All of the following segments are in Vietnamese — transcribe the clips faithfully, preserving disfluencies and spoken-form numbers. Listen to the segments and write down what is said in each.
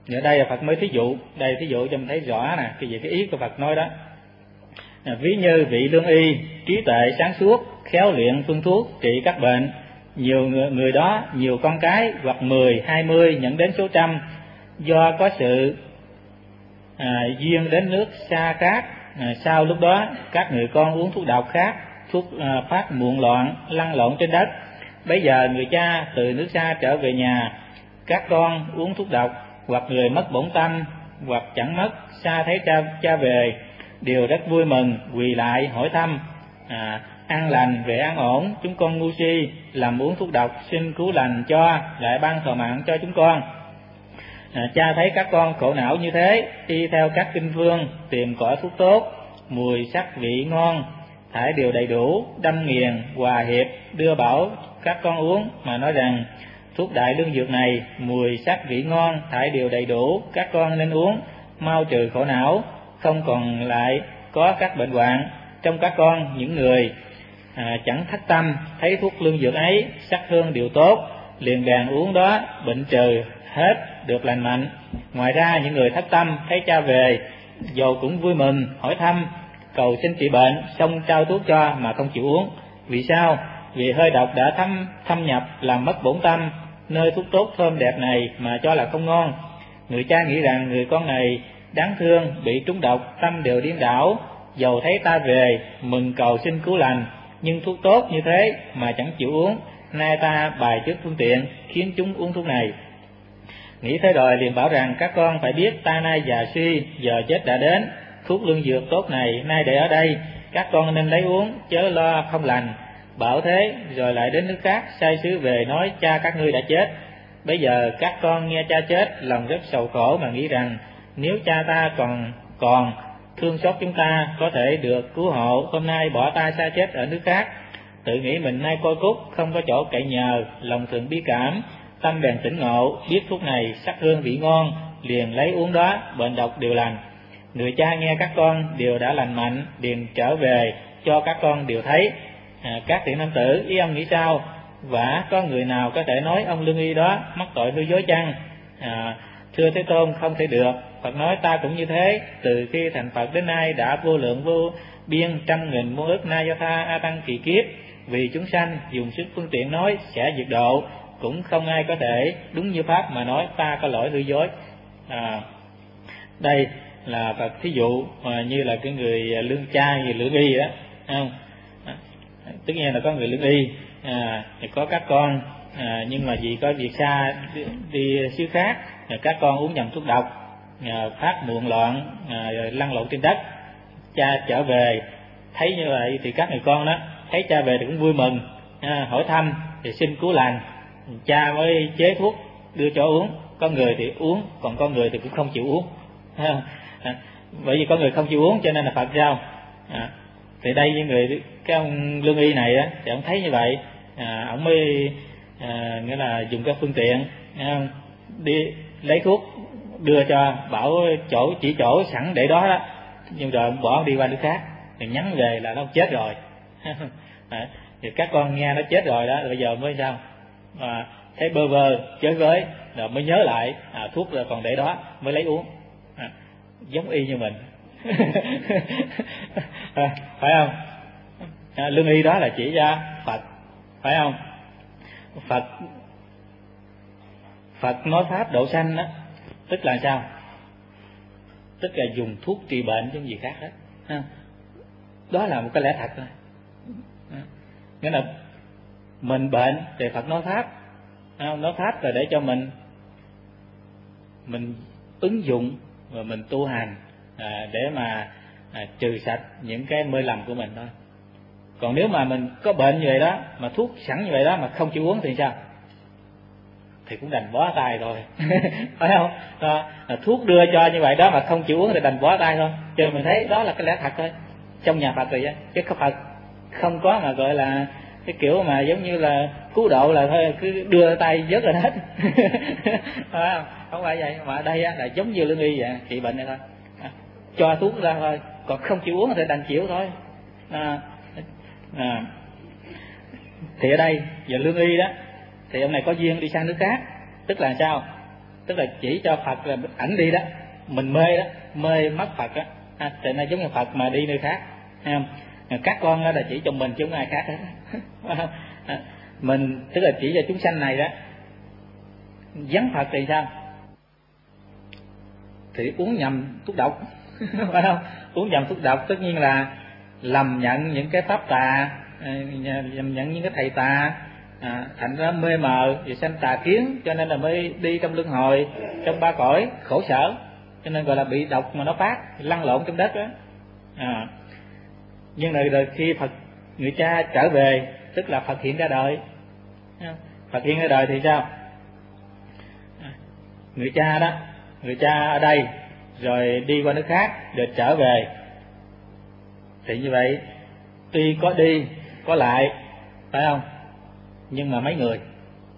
Ở đây là Phật mới thí dụ, đây thí dụ cho mình thấy rõ nè cái gì cái ý của Phật nói đó. Ví như vị lương y trí tuệ sáng suốt, khéo luyện phương thuốc trị các bệnh, nhiều người, người đó nhiều con cái hoặc mười hai mươi nhận đến số trăm, do có sự à, duyên đến nước xa cát. À, sau lúc đó các người con uống thuốc độc khác, thuốc à, phát muộn loạn lăn lộn trên đất. Bây giờ người cha từ nước xa trở về nhà, các con uống thuốc độc, hoặc người mất bổn tâm hoặc chẳng mất, xa thấy cha cha về đều rất vui mừng, quỳ lại hỏi thăm. À, an lành về an ổn, chúng con ngu si làm uống thuốc độc, xin cứu lành cho, lại ban thọ mạng cho chúng con. À, cha thấy các con khổ não như thế, đi theo các kinh phương tìm cỏ thuốc tốt, mùi sắc vị ngon, thải đều đầy đủ, đâm nghiền hòa hiệp, đưa bảo các con uống, mà nói rằng thuốc đại lương dược này mùi sắc vị ngon, thải đều đầy đủ, các con nên uống, mau trừ khổ não, không còn lại có các bệnh hoạn. Trong các con những người à, chẳng thất tâm, thấy thuốc lương dược ấy sắc hương đều tốt, liền bèn uống đó, bệnh trừ hết, được lành mạnh. Ngoài ra những người thất tâm thấy cha về, dầu cũng vui mừng hỏi thăm, cầu xin trị bệnh, xong trao thuốc cho mà không chịu uống. Vì sao? Vì hơi độc đã thâm thâm nhập làm mất bổn tâm, nơi thuốc tốt thơm đẹp này mà cho là không ngon. Người cha nghĩ rằng người con này đáng thương, bị trúng độc, tâm đều điên đảo, dầu thấy ta về mừng cầu xin cứu lành, nhưng thuốc tốt như thế mà chẳng chịu uống. Nay ta bài trước phương tiện khiến chúng uống thuốc này. Nghĩ thế rồi liền bảo rằng các con phải biết ta nay già suy, giờ chết đã đến, thuốc lương dược tốt này nay để ở đây, các con nên lấy uống, chớ lo không lành. Bảo thế rồi lại đến nước khác sai sứ về nói cha các ngươi đã chết. Bây giờ các con nghe cha chết, lòng rất sầu khổ mà nghĩ rằng nếu cha ta còn còn thương xót chúng ta, có thể được cứu hộ, hôm nay bỏ ta xa chết ở nước khác. Tự nghĩ mình nay coi cút, không có chỗ cậy nhờ, lòng thường bi cảm, tâm bèn tỉnh ngộ, biết thuốc này sắc hương vị ngon, liền lấy uống đó, bệnh độc đều lành. Người cha nghe các con đều đã lành mạnh, liền trở về cho các con đều thấy. À, các thiện nam tử, ý ông nghĩ sao? Và có người nào có thể nói ông lương y đó mắc tội hư dối chăng? À, thưa Thế Tôn, không thể được. Phật nói ta cũng như thế, từ khi thành Phật đến nay đã vô lượng vô biên trăm nghìn muôn ức na do tha a tăng kỳ kiếp, vì chúng sanh dùng sức phương tiện nói sẽ diệt độ, cũng không ai có thể đúng như pháp mà nói ta có lỗi hư dối. À, đây là Phật thí dụ à, như là cái người lương cha, người lương y đó, không? À, tất nhiên là có người lương y, à, thì có các con, à, nhưng mà vì có việc xa đi, đi xứ khác, các con uống nhầm thuốc độc, à, phát muộn loạn, à, lăn lộn trên đất. Cha trở về thấy như vậy thì các người con đó thấy cha về thì cũng vui mừng, à, hỏi thăm thì xin cứu lành, cha mới chế thuốc đưa cho uống. Có người thì uống, còn có người thì cũng không chịu uống. À, à, bởi vì có người không chịu uống cho nên là Phật sao? À, thì đây với người cái ông lương y này á, thì ông thấy như vậy, à, ông mới à, nghĩa là dùng các phương tiện, à, đi lấy thuốc đưa cho, bảo chỗ chỉ chỗ sẵn để đó đó, nhưng rồi ông bỏ đi qua nước khác, thì nhắn về là nó chết rồi. À, thì các con nghe nó chết rồi đó, bây giờ mới sao? À, thấy bơ vơ chới với, rồi mới nhớ lại à, thuốc rồi còn để đó, mới lấy uống. À, giống y như mình. À, phải không? À, lương y đó là chỉ ra Phật, phải không? Phật Phật nói pháp độ sanh đó, tức là sao? Tức là dùng thuốc trị bệnh chứ không gì khác hết. À, đó là một cái lẽ thật thôi. À, nghĩa là mình bệnh thì Phật nói pháp, à, nói pháp là để cho mình mình ứng dụng và mình tu hành, à, để mà à, trừ sạch những cái mê lầm của mình thôi. Còn nếu mà mình có bệnh như vậy đó mà thuốc sẵn như vậy đó mà không chịu uống thì sao? Thì cũng đành bó tay rồi. Phải không? À, thuốc đưa cho như vậy đó mà không chịu uống thì đành bó tay thôi. Cho nên mình thấy đó là cái lẽ thật thôi trong nhà Phật rồi đó. Chứ không Phật không có mà gọi là cái kiểu mà giống như là cứu độ là thôi cứ đưa tay vớt lên hết. Phải không? Không phải vậy, mà ở đây á, là giống như lương y vậy, trị bệnh này thôi, à, cho thuốc ra thôi, còn không chịu uống thì đành chịu thôi. À, à, thì ở đây giờ lương y đó thì ông này có duyên đi sang nước khác, tức là sao? tức là chỉ cho Phật là ẩn đi đó, mình mê đó, mê mất Phật đó, à, thì nó giống như Phật mà đi nơi khác, thấy không? Các con đó là chỉ cho mình chứ không ai khác hết. Mình tức là chỉ cho chúng sanh này đó, vắng Phật thì sao? Thì uống nhầm thuốc độc, phải không? Uống nhầm thuốc độc tất nhiên là lầm nhận những cái pháp tà, lầm nhận những cái thầy tà, à, thành ra mê mờ và sanh tà kiến, cho nên là mới đi trong luân hồi, trong ba cõi khổ sở, cho nên gọi là bị độc mà nó phát, lăn lộn trong đất đó. À, nhưng rồi, rồi khi Phật người cha trở về, tức là Phật hiện ra đời, Phật hiện ra đời thì sao? Người cha đó, người cha ở đây rồi đi qua nước khác rồi trở về, thì như vậy tuy có đi có lại, phải không? Nhưng mà mấy người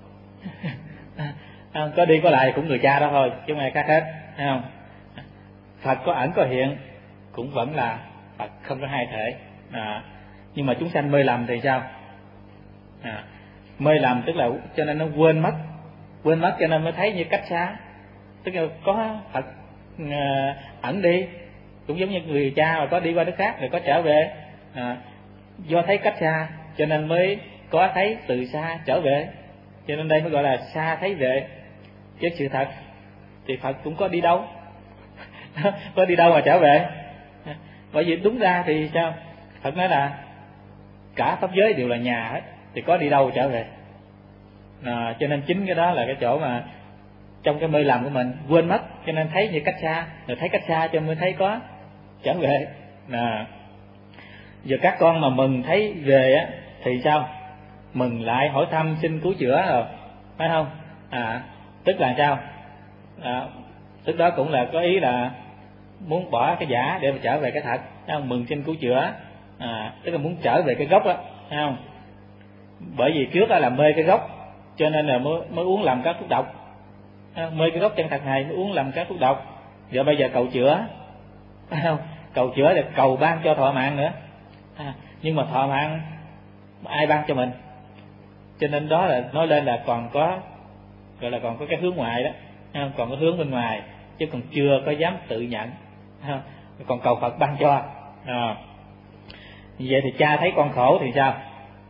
có đi có lại cũng người cha đó thôi chứ không ai khác hết, thấy không? Phật có ẩn có hiện cũng vẫn là Phật, không có hai thể. À, nhưng mà chúng sanh mê lầm thì sao? À, mê lầm tức là cho nên nó quên mất, quên mất cho nên mới thấy như cách xa. Tức là có Phật uh, ẩn đi, cũng giống như người cha mà có đi qua nước khác rồi có trở về, à, do thấy cách xa cho nên mới có thấy từ xa trở về, cho nên đây mới gọi là xa thấy về. Chứ sự thật thì Phật cũng có đi đâu có đi đâu mà trở về. Bởi vì đúng ra thì sao? Phật nói là cả pháp giới đều là nhà hết, thì có đi đâu trở về. À, cho nên chính cái đó là cái chỗ mà trong cái mê lầm của mình quên mất, cho nên thấy như cách xa, rồi thấy cách xa cho nên mới thấy có trở về. À, giờ các con mà mừng thấy về á thì sao? Mừng lại hỏi thăm xin cứu chữa rồi, phải không? À, tức là sao? À, tức đó cũng là có ý là muốn bỏ cái giả để mà trở về cái thật, thấy không? Mừng xin cứu chữa, à, tức là muốn trở về cái gốc đó, thấy không? Bởi vì trước đó là mê cái gốc, cho nên là mới, mới uống lầm các thuốc độc, mê cái gốc chân thật này mới uống lầm các thuốc độc. Giờ bây giờ cầu chữa, phải không? Cầu chữa là cầu ban cho thọ mạng nữa, à, nhưng mà thọ mạng ai ban cho mình? Cho nên đó là nói lên là còn có gọi là còn có cái hướng ngoại đó, còn có hướng bên ngoài, chứ còn chưa có dám tự nhận, còn cầu Phật ban cho. À, vậy thì cha thấy con khổ thì sao?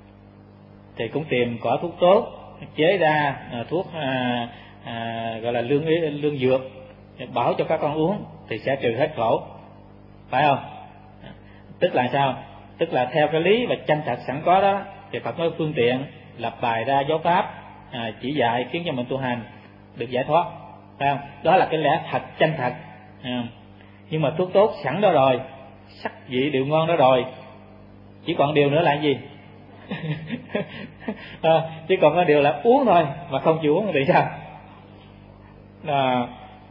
Thì cũng tìm cỏ thuốc tốt, chế ra à, thuốc à, à, gọi là lương ý, lương dược bảo cho các con uống thì sẽ trừ hết khổ, phải không? Tức là sao? Tức là theo cái lý và chân thật sẵn có đó thì Phật nói phương tiện lập bài ra giáo pháp, à, chỉ dạy khiến cho mình tu hành được giải thoát, phải không? Đó là cái lẽ thật chân thật. À, nhưng mà thuốc tốt sẵn đó rồi, sắc vị điều ngon đó rồi, chỉ còn điều nữa là cái gì? À, chỉ còn có điều là uống thôi mà không chịu uống thì sao? À,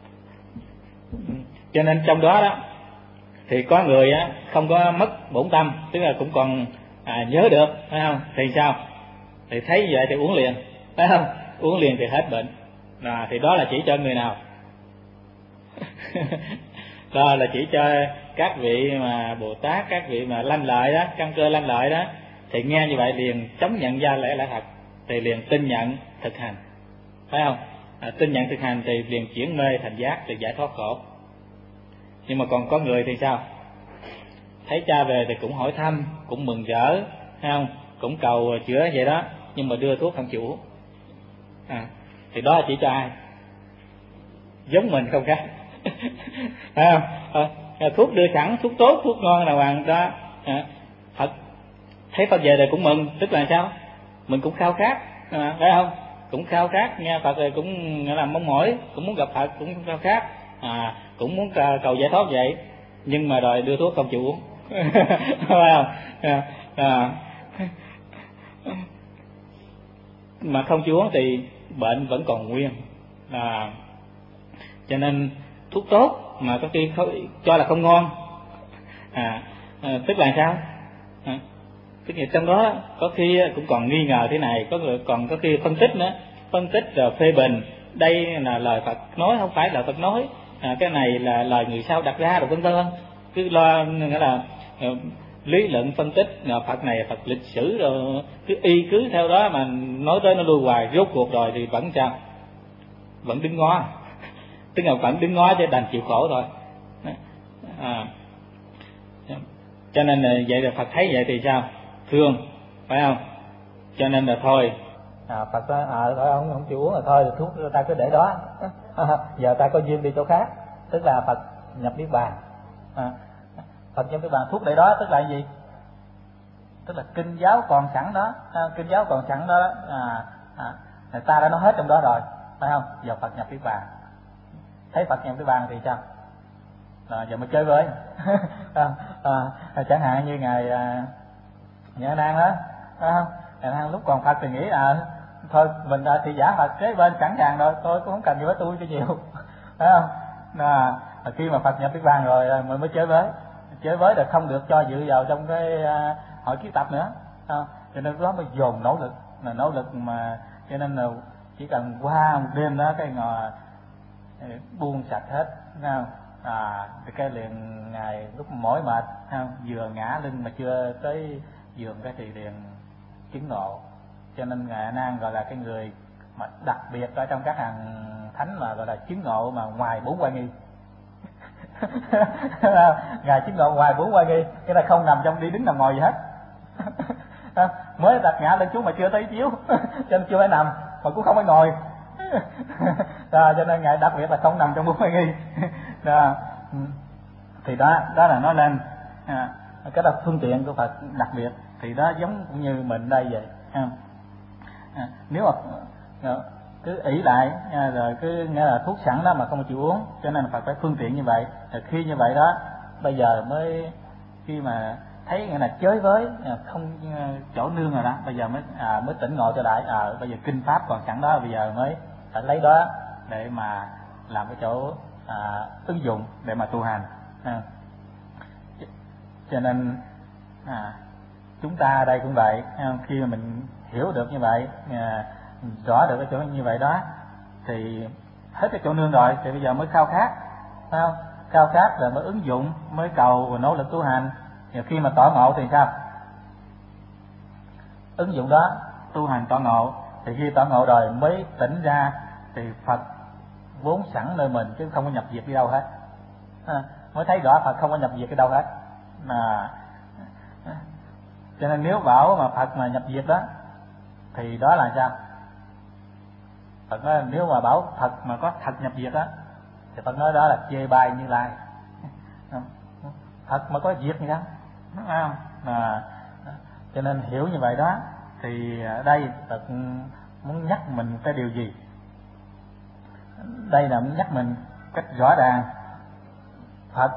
cho nên trong đó đó thì có người á không có mất bổn tâm, tức là cũng còn à, nhớ được, phải không? Thì sao? Thì thấy vậy thì uống liền, phải không? Uống liền thì hết bệnh. À, thì đó là chỉ cho người nào? Đó là chỉ cho các vị mà Bồ Tát, các vị mà lanh lợi đó, căn cơ lanh lợi đó, thì nghe như vậy liền chống nhận ra lẽ lẽ thật, thì liền tin nhận thực hành, phải không? À, tin nhận thực hành thì liền chuyển mê thành giác, thì giải thoát khổ. Nhưng mà còn có người thì sao? Thấy cha về thì cũng hỏi thăm, cũng mừng rỡ, phải không? Cũng cầu chữa vậy đó, nhưng mà đưa thuốc không chịu uống. À, thì đó là chỉ cho ai? Giống mình không khác. Phải không? À, thuốc đưa sẵn, thuốc tốt, thuốc ngon là hoàng đó. À, Phật thấy Phật về rồi cũng mừng, tức là sao? Mình cũng khao khát, à, phải không? Cũng khao khát nghe Phật rồi cũng là mong mỏi, cũng muốn gặp Phật, cũng khao khát, à, cũng muốn cầu giải thoát vậy, nhưng mà rồi đưa thuốc không chịu uống. Phải không? À, à, mà không chịu uống thì bệnh vẫn còn nguyên. À, cho nên thuốc tốt mà có khi cho là không ngon, à, à tức là sao? À, tức là trong đó có khi cũng còn nghi ngờ thế này, có người còn có khi phân tích nữa, phân tích rồi phê bình, đây là lời Phật nói không phải là Phật nói, à, cái này là lời người sau đặt ra, rồi vân vân, cứ lo nghĩa là uh, lý luận phân tích Phật này Phật lịch sử rồi cứ y cứ theo đó mà nói tới nó lui hoài, rốt cuộc rồi thì vẫn sao? Vẫn đứng ngó. tức là vẫn đứng ngó chứ đành chịu khổ thôi. À, cho nên là vậy là Phật thấy vậy thì sao? Thương, phải không? Cho nên là thôi, à, Phật nói, à, thôi ông không chịu uống rồi thôi, thuốc ta cứ để đó, giờ ta có duyên đi chỗ khác, tức là Phật nhập niết bàn. À, Phật nhập niết bàn, thuốc để đó tức là gì? Tức là kinh giáo còn sẵn đó, à, kinh giáo còn sẵn đó, à, à, ta đã nói hết trong đó rồi, phải không? Giờ Phật nhập niết bàn, thấy Phật nhập niết bàn thì sao? À, giờ mới chơi với. à, à, chẳng hạn như ngài à, Nhã Nan đó, phải không? Nhã Nan lúc còn Phật thì nghĩ à thôi mình à, thì giả Phật kế bên sẵn sàng rồi, tôi cũng không cần gì với tôi cho nhiều, phải không? À, khi mà Phật nhập niết bàn rồi mình mới chơi với, chơi với là không được cho dự vào trong cái à, hội kiết tập nữa, à, cho nên đó mới dồn nỗ lực, là nỗ lực mà cho nên là chỉ cần qua một đêm đó cái ngò buông sạch hết, thấy không? À, cái liền ngày lúc mỏi mệt, không? Vừa ngã lưng mà chưa tới giường cái thì liền chứng ngộ. Cho nên ngài A Nan gọi là cái người mà đặc biệt ở trong các hàng thánh mà gọi là chứng ngộ mà ngoài bốn oai nghi. Ngài chứng ngộ ngoài bốn oai nghi, cái là không nằm trong đi đứng nằm ngồi gì hết. Mới đặt ngã lên xuống mà chưa thấy chiếu, cho nên chưa phải nằm mà cũng không phải ngồi. À, cho nên ngài đặc biệt là không nằm trong bốn oai nghi. À, thì đó đó là nói lên à, cái đó phương tiện của Phật đặc biệt, thì đó giống cũng như mình đây vậy. À, à, nếu mà à, cứ ỷ lại à, rồi cứ nghe là thuốc sẵn đó mà không chịu uống, cho nên Phật phải phương tiện như vậy. Rồi khi như vậy đó, bây giờ mới khi mà thấy nghĩa là chới với không chỗ nương rồi đó, bây giờ mới à, mới tỉnh ngộ trở lại. À, bây giờ kinh pháp còn sẵn đó, bây giờ mới phải lấy đó để mà làm cái chỗ à, ứng dụng để mà tu hành. À, cho nên à, chúng ta đây cũng vậy, khi mà mình hiểu được như vậy, à, rõ được cái chỗ như vậy đó thì hết cái chỗ nương rồi, thì bây giờ mới khao khát, phải không? Khao khát rồi mới ứng dụng, mới cầu và nỗ lực tu hành. Và khi mà tỏ ngộ thì sao? Ứng dụng đó, tu hành tỏ ngộ, thì khi tỏ ngộ rồi mới tỉnh ra thì Phật vốn sẵn nơi mình chứ không có nhập diệt đi đâu hết. À, mới thấy rõ Phật không có nhập diệt đi đâu hết. À, cho nên nếu bảo mà Phật mà nhập diệt đó thì đó là sao? Phật nói nếu mà bảo Phật mà có thật nhập diệt đó thì Phật nói đó là chê bai Như Lai. Phật mà có diệt gì đó, đúng không? À, cho nên hiểu như vậy đó thì ở đây Phật muốn nhắc mình cái điều gì? Đây là muốn nhắc mình cách rõ ràng, Phật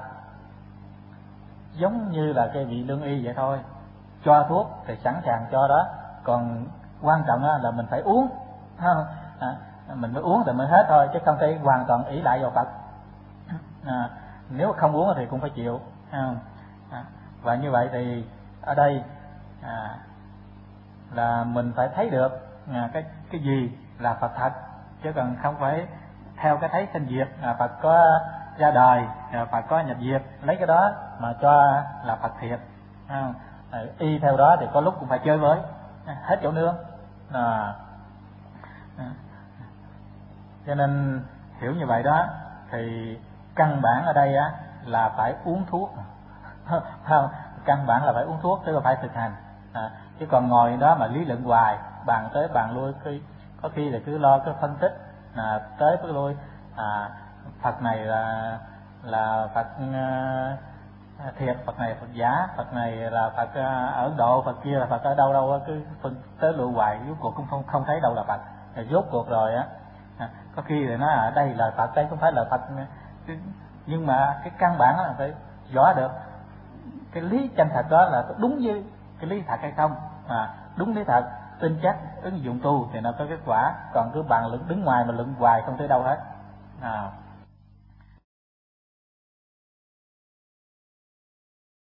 giống như là cái vị lương y vậy thôi, cho thuốc thì sẵn sàng cho đó, còn quan trọng là mình phải uống, không? À, mình mới uống thì mới hết thôi, chứ không thể hoàn toàn ỷ lại vào Phật. À, nếu không uống thì cũng phải chịu, không? À, và như vậy thì ở đây à, là mình phải thấy được à, cái cái gì là Phật thật, chứ còn không phải theo cái thấy sinh diệt. À, Phật có ra đời, à, Phật có nhập diệt, lấy cái đó mà cho là Phật thiệt. À, y theo đó thì có lúc cũng phải chơi với, hết chỗ nương. À, à, cho nên hiểu như vậy đó thì căn bản ở đây á là phải uống thuốc. Không, căn bản là phải uống thuốc, tức là phải thực hành. À, chứ còn ngồi đó mà lý luận hoài, bàn tới bàn lui, khi có khi là cứ lo cái phân tích, à, tới tới lui, à, Phật này là là Phật uh, thiệt, Phật này Phật giả, Phật này là Phật uh, ở Ấn Độ, Phật kia là Phật ở đâu đâu, cứ phân tới lui hoài, rốt cuộc cũng không không thấy đâu là Phật. Rồi rốt cuộc rồi á, à, có khi thì nói ở đây là Phật, đây không phải là Phật, nhưng mà cái căn bản là phải rõ được cái lý chân thật đó là có đúng với cái lý thật hay không. À, đúng lý thật, tin chắc, ứng dụng tu thì nó có kết quả, còn cứ bàn luận đứng ngoài mà luận hoài không tới đâu hết. À,